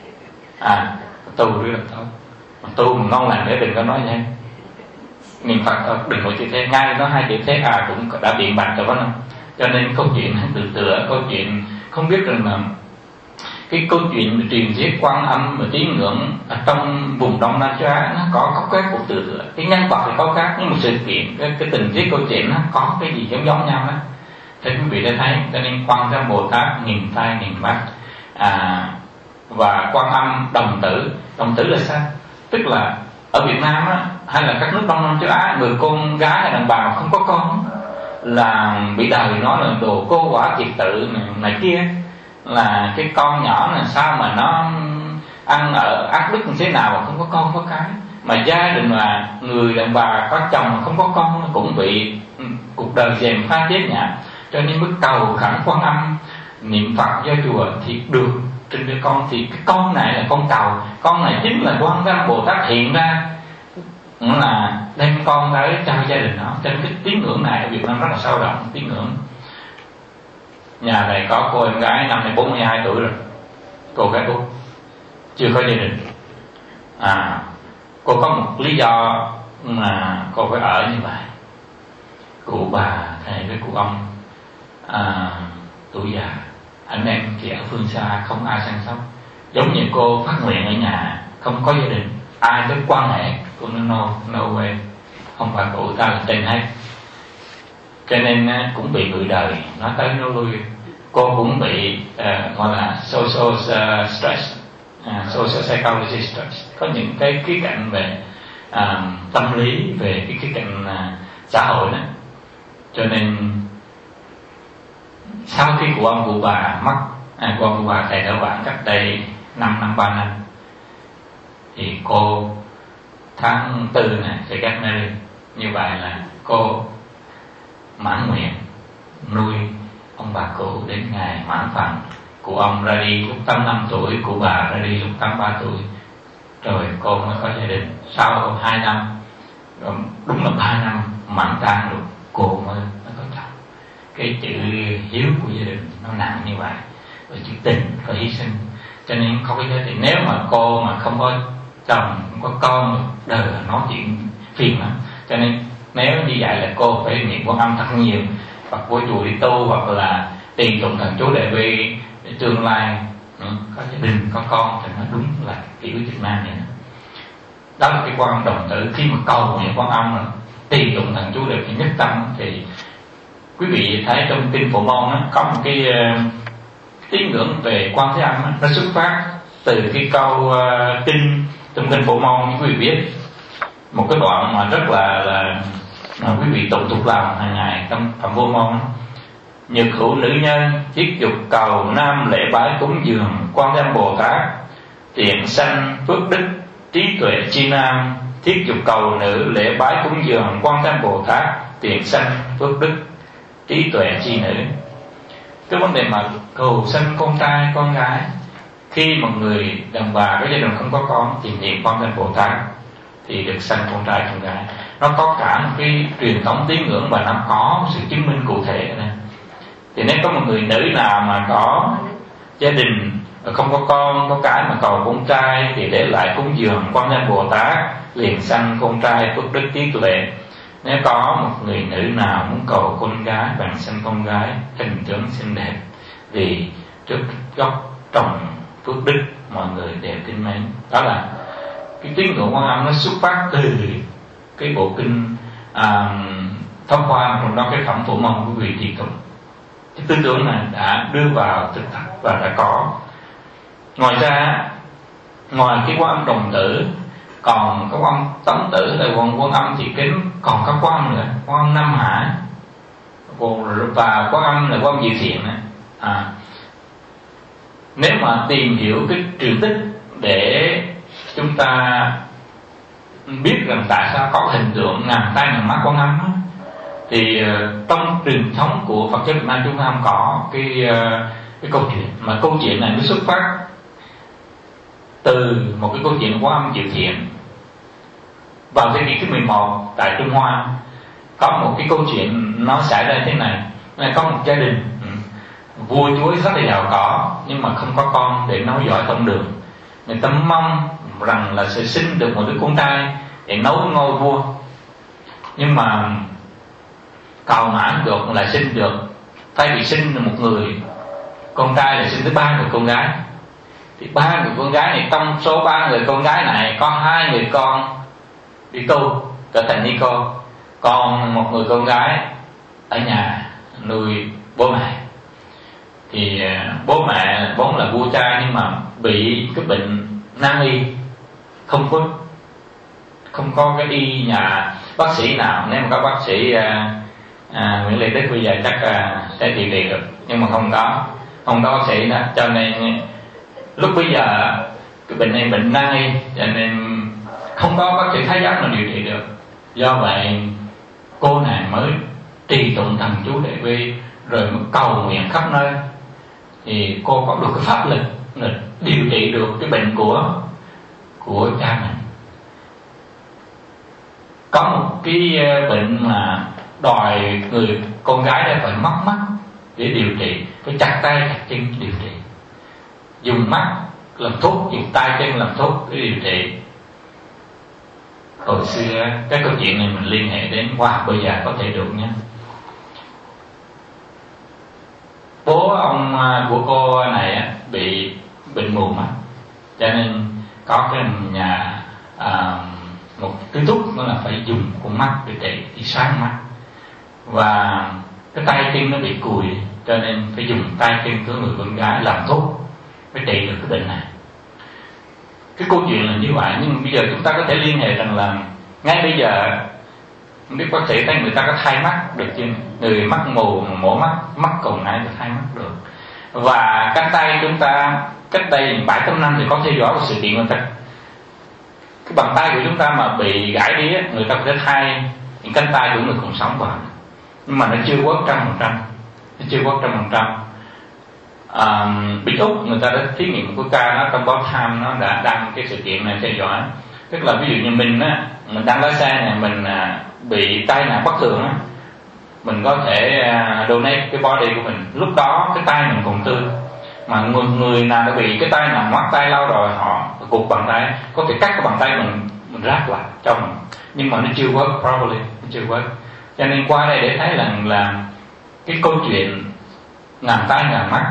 tu rất là tốt, tu mà ngon lành để đừng có nói nha, niệm Phật thôi, đừng có chữ thế. Ngay nó hai chữ thế cũng đã biện bạch rồi đó. Cho nên câu chuyện từ tựa câu chuyện không biết rằng là cái câu chuyện truyền thuyết Quan Âm và tín ngưỡng ở trong vùng Đông Nam Châu Á nó có cái một từ tựa, cái nhân vật thì có khác, nhưng một sự kiện cái tình tiết câu chuyện nó có cái gì giống nhau đó. Thế quý vị đã thấy, cho nên Quan Thế Bồ Tát nghìn tai nghìn mắt, và Quan Âm đồng tử là sao? Tức là ở Việt Nam á, hay là các nước Đông Nam Châu Á, người con gái hay đàn bà mà không có con là bị đời nói là đồ cô quả thiệt tự này kia, là cái con nhỏ là sao mà nó ăn ở ác đức như thế nào mà không có con có cái. Mà gia đình là người đàn bà có chồng mà không có con cũng bị cuộc đời gièm pha chết nhạt. Cho nên mới cầu khẩn Quan Âm niệm Phật do chùa thì được trên đứa con. Thì cái con này là con cầu, con này chính là Quan Âm Bồ Tát hiện ra, là đem con tới cho gia đình đó. Cho nên cái tín ngưỡng này ở Việt Nam rất là sâu rộng. Tín ngưỡng nhà này có cô em gái năm nay 42 tuổi rồi, cô gái út chưa có gia đình. Cô có một lý do mà cô phải ở như vậy. Cụ bà thầy với cụ ông tuổi già, anh em thì ở phương xa không ai săn sóc. Giống như cô phát nguyện ở nhà không có gia đình, ai tới quan hệ cô nói no way, không phải cụ ta là trên hết. Cho nên cũng bị người đời nói tới nói lui. Cô cũng bị gọi là social stress, social psychology stress. Có những cái khía cạnh về tâm lý, về cái khía cạnh xã hội đó. Cho nên sau khi cụ ông cụ bà mất, cụ ông cụ bà thầy đỡ bạn cách đây 3 năm, thì cô tháng 4 này sẽ cách nơi như vậy là cô mãn nguyện nuôi ông bà cụ đến ngày mãn phần. Cụ ông ra đi lúc 85 tuổi, cụ bà ra đi lúc 83 tuổi, rồi cô mới có gia đình. Sau 2 năm, đúng là 3 năm mãn tang rồi, cô mới có chồng. Cái chữ hiếu của gia đình nó nặng như vậy, rồi chữ tình có hy sinh. Cho nên không có giá trị. Nếu mà cô mà không có chồng, không có con, đời nói chuyện phiền lắm. Cho nên nếu như vậy là cô phải niệm Quan Âm thật nhiều, hoặc vô chùa đi tu, hoặc là tiền tụng thần chú để vì tương lai có gia đình có con thì nó đúng là kiểu Việt Nam vậy đó. Đó là cái Quan Âm đồng tử. Khi mà cầu niệm Quan Âm là tiền tụng thần chú để nhất tâm, thì quý vị thấy trong kinh Phổ Môn đó, có một cái tín ngưỡng về Quan Thế Âm đó, nó xuất phát từ cái câu kinh trong kinh Phổ Môn. Như quý vị biết một cái đoạn mà rất là quý vị tụng thuộc lòng hàng ngày trong Phạm Vô Môn: nhược hữu nữ nhân thiết dục cầu nam lễ bái cúng dường Quan Thế Âm Bồ Tát, tiện sanh phước đức trí tuệ chi nam, thiết dục cầu nữ lễ bái cúng dường Quan Thế Âm Bồ Tát, tiện sanh phước đức trí tuệ chi nữ. Cái vấn đề mà cầu sanh con trai con gái, khi một người đàn bà có gia đình không có con thì niệm Quan Thế Âm Bồ Tát thì được sanh con trai con gái. Nó có cả một cái truyền thống tín ngưỡng và nó có sự chứng minh cụ thể này. Thì nếu có một người nữ nào mà có gia đình không có con có cái mà cầu con trai thì để lại cúng dường Quan Thế Âm Bồ Tát, liền sanh con trai phước đức trí tuệ. Nếu có một người nữ nào muốn cầu con gái, bằng sanh con gái hình tướng xinh đẹp, vì trước gốc trồng phước đức mọi người đều kính mến. Đó là cái tín ngưỡng Quan Âm, nó xuất phát từ cái bộ kinh Pháp Hoa, trong đó cái phẩm Phổ Môn của quý vị trì tụng. Cái tư tưởng này đã đưa vào thực tập và đã có. Ngoài ra, ngoài cái Quan Âm đồng tử, còn có Quan Âm tống tử là Quan Âm thị kính, còn có Quan Âm nữa, Quan Âm Nam Hải. và Quán Âm là Quán Âm Diệu Thiện. Nếu mà tìm hiểu cái truyền tích để chúng ta biết rằng tại sao có hình tượng ngàn tay ngàn mắt Quán Âm á, thì trong truyền thống của Phật giáo Việt Nam chúng ta không có cái câu chuyện, mà câu chuyện này nó xuất phát từ một cái câu chuyện Quán Âm Diệu Thiện. Vào thế kỷ thứ 11 tại Trung Hoa có một cái câu chuyện nó xảy ra thế này, là có một gia đình vua chúa rất là giàu có nhưng mà không có con để nối dõi tông đường. Người ta mong rằng là sẽ sinh được một đứa con trai để nối ngôi vua, nhưng mà cầu mãi được lại sinh được, thay vì sinh được một người con trai lại sinh tới 3 người con gái. Thì 3 người con gái này, trong số 3 người con gái này có 2 người con đi tu trở thành ni cô, còn một người con gái ở nhà nuôi bố mẹ. Thì bố mẹ vốn là vua cha nhưng mà bị cái bệnh nan y, không có cái y nhà bác sĩ nào. Nếu mà có bác sĩ Nguyễn Lê Đức bây giờ chắc sẽ trị được, nhưng mà không có bác sĩ đó, cho nên lúc bây giờ cái bệnh này bệnh nan y, cho nên không có bác sĩ Thái giác nào điều trị được. Do vậy cô này mới trì tụng thần chú Đại Bi rồi mới cầu nguyện khắp nơi, thì cô có được cái pháp lực điều trị được cái bệnh của cha mình. Có một cái bệnh mà đòi người con gái đã phải mất mắt để điều trị, phải chặt tay chặt chân điều trị, dùng mắt làm thuốc, dùng tay chân làm thuốc để điều trị. Hồi xưa cái câu chuyện này mình liên hệ đến khoa học bây giờ có thể được nhé. Bố ông của cô này bị bệnh mù mắt, cho nên có cái nhà một thứ thuốc đó là phải dùng con mắt để trị, thì sáng mắt. Và cái tay chân nó bị cùi, cho nên phải dùng tay chân của người con gái làm thuốc mới trị được cái bệnh này. Cái câu chuyện là như vậy, nhưng bây giờ chúng ta có thể liên hệ rằng là ngay bây giờ không biết bác sĩ thấy người ta có thay mắt được chưa? Người mắt mù mổ mắt còn ai có thay mắt được. Và cánh tay chúng ta cách đây 7-8 năm thì có theo dõi một sự kiện người ta, cái bàn tay của chúng ta mà bị gãy đi á, người ta có thể thay những cánh tay của người còn sống vào, nhưng mà nó chưa có 100%. Bên Úc người ta đã thí nghiệm một cái ca nó trong báo Time, nó đã đăng cái sự kiện này theo dõi. Tức là ví dụ như mình á, mình đang lái xe này, mình bị tai nạn bất thường á, mình có thể donate cái body của mình. Lúc đó cái tay mình còn tươi, mà người nào đã bị cái tay nào ngoắt tay lâu rồi, họ cụt bàn tay, có thể cắt cái bàn tay mình ráp lại cho mình, nhưng mà nó chưa work properly, nó chưa work. Cho nên qua đây để thấy là cái câu chuyện ngàn tay ngàn mắt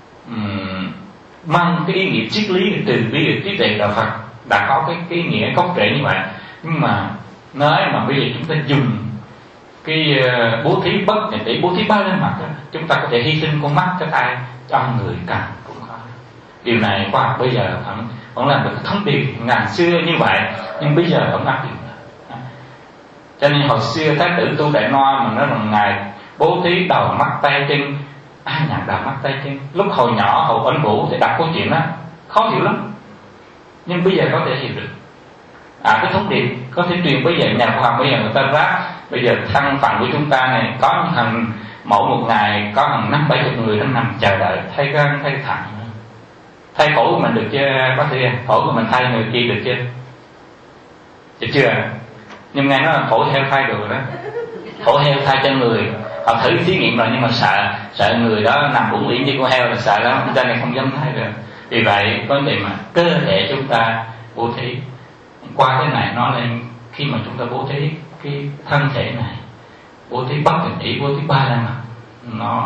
mang cái ý nghĩa triết lý từ bi trí tuệ đạo Phật đã có cái ý nghĩa gốc rễ như vậy. Nhưng mà nói mà bây giờ chúng ta dùng cái bố thí bất nhị để bố thí 3 lên mặt đó, chúng ta có thể hy sinh con mắt cái tay cho người cần cũng có. Điều này khoa học bây giờ vẫn làm được thông điệp ngàn xưa như vậy, nhưng bây giờ vẫn áp dụng. Cho nên hồi xưa Thái tử Tu Đại Noa mà nói rằng ngài bố thí đầu mắt tay chân, ai nhận đầu mắt tay chân. Lúc hồi nhỏ hồi Ấn Vũ thì đọc câu chuyện đó khó hiểu lắm, nhưng bây giờ có thể hiểu được. Cái thông điệp có thể truyền. Bây giờ nhà khoa học bây giờ người ta ráp, bây giờ thân phận của chúng ta này có hàng mỗi một ngày có hàng 5-70 người đang nằm chờ đợi thay gan thay thận. Thay phổi của mình được chưa bác sĩ? Phổi của mình thay người kia được chưa? Được chưa? Nhưng nghe nói là phổi heo thay được rồi đó. Phổi heo thay cho người, họ thử thí nghiệm rồi nhưng mà sợ người đó nằm uổng liễn như con heo là sợ lắm, cho nên không dám thay được. Vì vậy vấn đề mà cơ thể chúng ta bố thí qua cái này, nó lên khi mà chúng ta bố thí cái thân thể này, bố thí bất tình ý, bố thí 3 la mặt, nó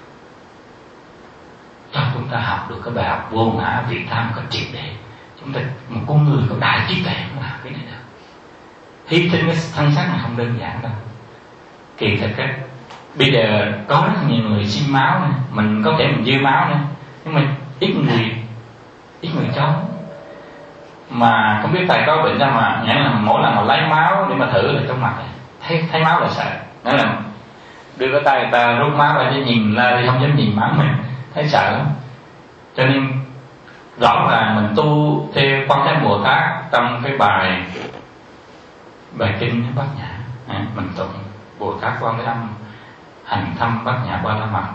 cho chúng ta học được cái bài học vô ngã vị tham có triệt để. Chúng ta một con người có đại trí tuệ cũng làm cái này được. Hy sinh cái thân xác này không đơn giản đâu. Kỳ thực á, bây giờ có rất nhiều người xin máu này, mình có thể mình dư máu này, nhưng mà ít người chống. Mà không biết tại có bệnh sao mà nghĩa là mỗi lần mà lấy máu để mà thử là trong mặt thấy máu là sợ. Nghĩa là đưa cái tay người ta rút máu ra để nhìn ra thì không dám nhìn máu mình, thấy sợ lắm. Cho nên rõ ràng mình tu theo Quan Thế Âm Bồ Tát trong cái bài kinh Bát Nhã, mình tụng Bồ Tát Quan Thế Âm hành thăm Bát Nhã Ba La Mật,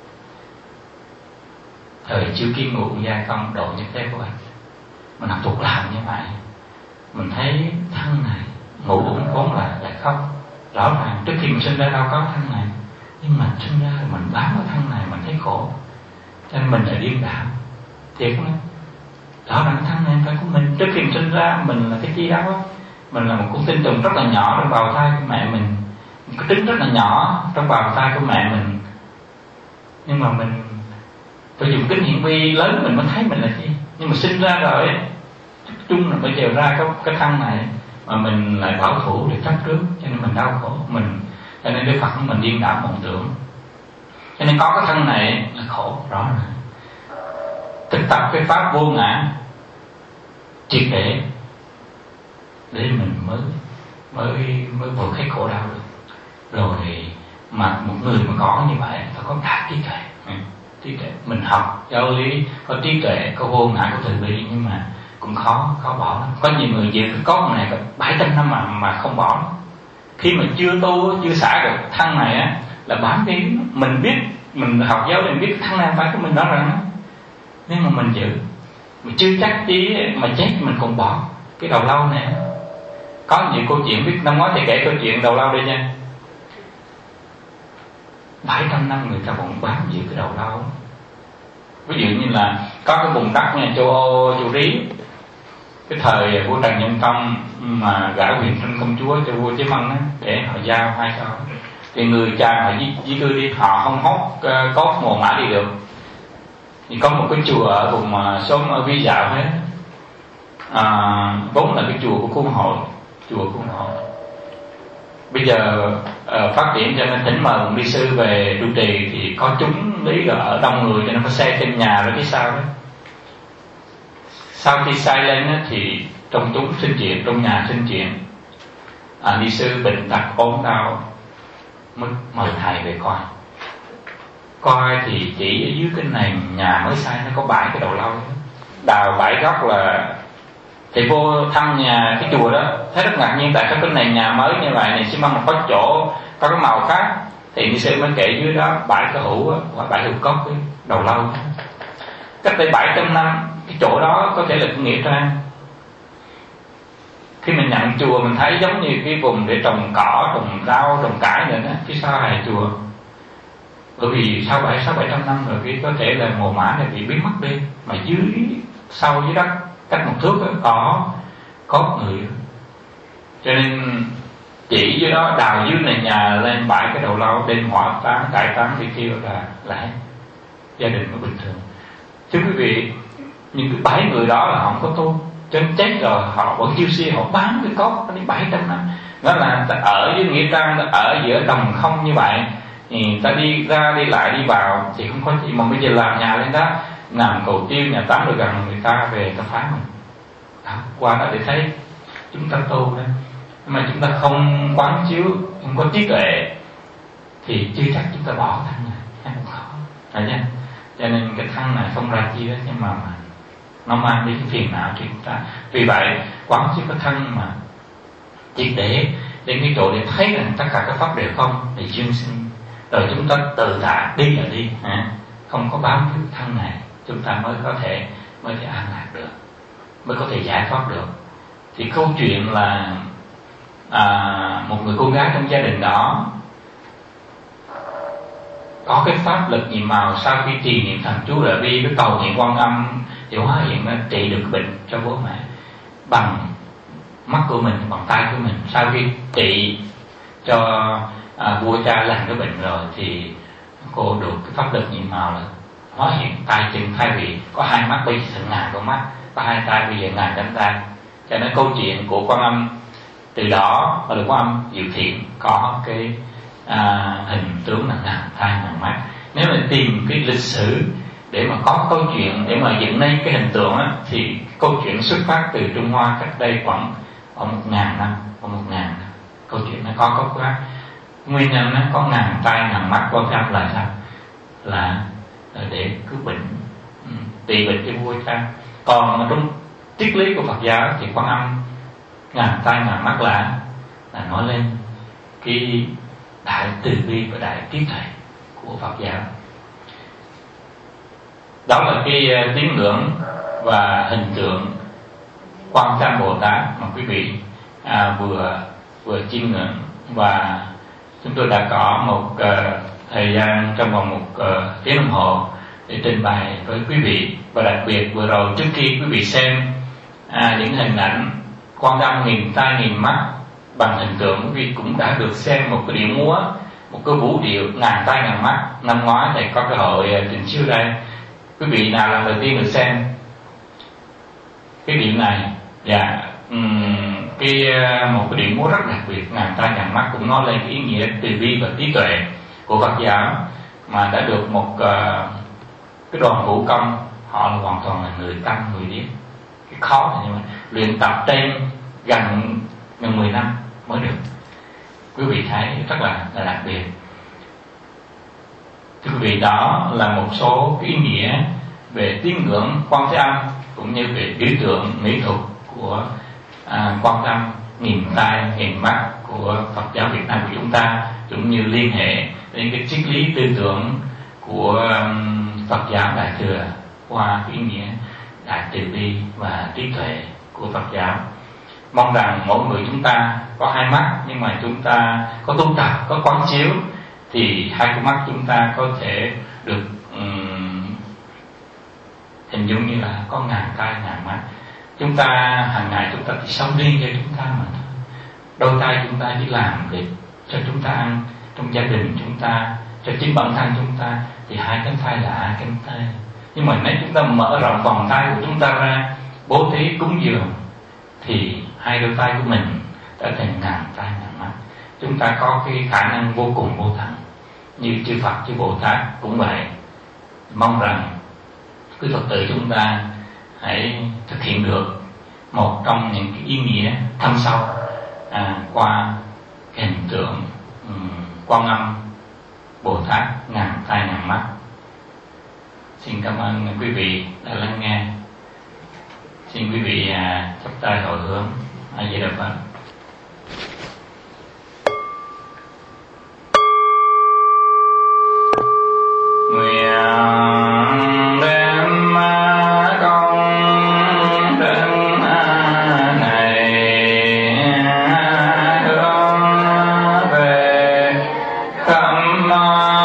thời chiếu kiến ngộ giai không độ nhất thế của bạn. Mình học thuộc làm như vậy, mình thấy thân này ngủ cũng vốn là khóc. Rõ ràng trước khi mình sinh ra đâu có thân này, nhưng mà sinh ra mình bám vào thân này, mình thấy khổ, cho nên mình lại điên đảo. Thiệt không? Rõ ràng thân này phải của mình. Trước khi mình sinh ra mình là cái chi đó, mình là một con tinh trùng rất là nhỏ trong bào thai của mẹ mình, một cái trứng rất là nhỏ trong bào thai của mẹ mình. Nhưng mà mình phải dùng kính hiển vi lớn mình mới thấy mình là gì. Nhưng mà sinh ra rồi chung là bây giờ ra cái thân này mà mình lại bảo thủ để chấp trước, cho nên mình đau khổ. Cho nên Đức Phật của mình điên đảo vọng tưởng, cho nên có cái thân này là khổ rõ ràng. Thực tập cái pháp vô ngã triệt để mình mới vượt cái khổ đau được. Rồi mà một người mà có như vậy phải có cả trí tuệ. Mình học giáo lý có trí tuệ, có vô ngã, có từ bi, nhưng mà cũng khó bỏ lắm. Có nhiều người về có con này 700 năm mà không bỏ. Khi mà chưa tu, chưa xả được thân này á, là bám cái mình biết, mình học giáo mình biết thân này phải của mình đó rồi. Nhưng mà mình giữ, mình chưa chắc chí mà chết mình còn bỏ cái đầu lâu này. Có nhiều câu chuyện biết năm ngoái thì kể câu chuyện đầu lâu đây nha. 700 năm người ta còn bám giữ cái đầu lâu. Ví dụ như là có cái vùng đất nha, châu Âu, châu Rí, cái thời vua Trần Nhân Tông mà gả huyền sinh công chúa cho vua Chế Mân á, để họ giao hai con, thì người cha họ di cư đi, họ không hốt cốt mồ mã đi được. Thì có một cái chùa ở vùng xóm ở Vi Dạo hết, vốn là cái chùa của Khuôn Hội, chùa Khuôn Hội. Bây giờ phát triển cho nên thỉnh mời một ni sư về trụ trì, thì có chúng lý ở đông người cho nên có xe trên nhà rồi phía sau đó. Sau khi sai lên đó, thì trong chúng sinh chuyện, trong nhà sinh chuyện, ni sư bệnh tật ốm đau mới mời thầy về coi thì chỉ ở dưới cái nền nhà mới xây nó có 7 cái đầu lâu, đào 7 góc là thì vô thăm nhà cái chùa đó thấy rất ngạc nhiên, tại sao cái nền nhà mới như vậy này xi măng mà có chỗ có cái màu khác. Thì ni sư mới kể dưới đó 7 cái hũ và 7 hũ cốc cái đầu lâu. Cách đây 700 năm cái chỗ đó có thể là nghĩa trang. Khi mình nhận chùa mình thấy giống như cái vùng để trồng cỏ, trồng rau, trồng cải nữa đó, phía sau này chùa. Bởi vì sau 700 năm rồi cái có thể là mồ mã này bị biến mất đi, mà sâu dưới đất cách 1 thước có cốt người. Cho nên chỉ dưới đó đào dưới nền nhà lên 7 cái đầu lâu, đem hỏa táng, cải táng đi tiêu là gia đình nó bình thường. Thưa quý vị, những cái 7 người đó là họ không có tu, cho nên chết rồi họ vẫn chiêu si, họ bán cái cốt đến 700 năm. Đó là ở dưới nghĩa trang, ở giữa đồng không như vậy, thì ta đi ra đi lại đi vào thì không có gì, mà bây giờ làm nhà lên đó, làm cầu tiêu nhà tắm rồi gần người ta về ta phá mình đó. Qua đó để thấy chúng ta tu đó, nhưng mà chúng ta không quán chiếu, không có trí tuệ thì chưa chắc chúng ta bỏ thân này, không khó, phải chưa? Cho nên cái thân này không ra chi đó, nhưng mà nó mang đến cái phiền não cho chúng ta. Vì vậy quán chiếu cái thân mà triệt để đến cái chỗ để thấy rằng tất cả các pháp đều không, để dương sinh, rồi chúng ta tự thả đi là đi, không có bám víu thân này, chúng ta mới có thể an lạc được, mới có thể giải thoát được. Thì câu chuyện là một người cô gái trong gia đình đó có cái pháp lực nhiệm màu, sau khi trì niệm thần chú rồi đi với cầu nguyện Quan Âm thì hóa hiện nó trị được bệnh cho bố mẹ bằng mắt của mình, bằng tay của mình. Sau khi trị cho vua cha làm cái bệnh rồi thì cô được cái pháp lực nhiệm màu là hóa hiện tay chân, thay vì có 2 mắt bây giờ thành 1000 con mắt, có 2 tay bây giờ 1000 cánh tay. Cho nên câu chuyện của Quan Âm từ đó mà được Quan Âm Diệu Thiện có cái hình tướng là 1000 tay 1000 mắt. Nếu mà tìm cái lịch sử để mà có câu chuyện để mà dựng nên cái hình tượng á, thì câu chuyện xuất phát từ Trung Hoa cách đây khoảng 1000 năm, câu chuyện nó có quá. Nguyên nhân nó có ngàn tai ngàn mắt quan âm là sao? Là để cứu bệnh, trị bệnh cho vua cha. Còn trong triết lý của Phật giáo thì quan âm ngàn tai ngàn mắt là nói lên cái đại từ bi và đại trí tuệ của Phật giáo. Đó là cái tín ngưỡng và hình tượng Quan Thế Âm Bồ Tát mà quý vị vừa chiêm ngưỡng, và chúng tôi đã có một thời gian trong vòng một tiếng đồng hồ để trình bày với quý vị. Và đặc biệt vừa rồi, trước khi quý vị xem những hình ảnh Quan Thế Âm nghìn tai nghìn mắt bằng hình tượng, quý vị cũng đã được xem một cái điệu múa, một cái vũ điệu ngàn tai ngàn mắt. Năm ngoái thầy có cơ hội trình chiếu đây, quý vị nào lần đầu tiên được xem cái điệu này? Dạ, một cái điệu múa rất đặc biệt, ngàn tai ngàn mắt, cũng nói lên cái ý nghĩa từ bi và trí tuệ của Phật giáo, mà đã được một cái đoàn vũ công, họ là hoàn toàn là người tâm người điếc. Cái khó là như vậy, luyện tập trên gần 10 năm mới được. Quý vị thấy rất là đặc biệt. Thưa quý vị, đó là một số cái ý nghĩa về tín ngưỡng Quan Thế Âm cũng như về biểu tượng mỹ thuật của Quan Thế Âm nghìn tai nghìn mắt của Phật giáo Việt Nam của chúng ta, cũng như liên hệ đến cái triết lý tư tưởng của Phật giáo Đại Thừa qua cái ý nghĩa đại từ bi và trí tuệ của Phật giáo. Mong rằng mỗi người chúng ta có hai mắt, nhưng mà chúng ta có tu tập, có quán chiếu, thì hai con mắt chúng ta có thể được hình dung như là có ngàn tai ngàn mắt. Chúng ta hàng ngày chúng ta chỉ sống riêng cho chúng ta mà thôi. Đôi tay chúng ta chỉ làm việc cho chúng ta ăn, trong gia đình chúng ta, cho chính bản thân chúng ta, thì hai cánh tay là hai cánh tay. Nhưng mà nếu chúng ta mở rộng vòng tay của chúng ta ra, bố thí cúng dường, thì hai đôi tay của mình đã thành ngàn tai ngàn mắt. Chúng ta có cái khả năng vô cùng vô tận, như chư Phật chư Bồ Tát cũng vậy. Mong rằng quý Phật tử chúng ta hãy thực hiện được một trong những cái ý nghĩa thâm sâu qua cái hình tượng Quan Âm Bồ Tát ngàn tai ngàn mắt. Xin cảm ơn quý vị đã lắng nghe. Xin quý vị chắp tay hồi hướng. A Di Đà Phật. Nguyện đem công đức này hướng về khắp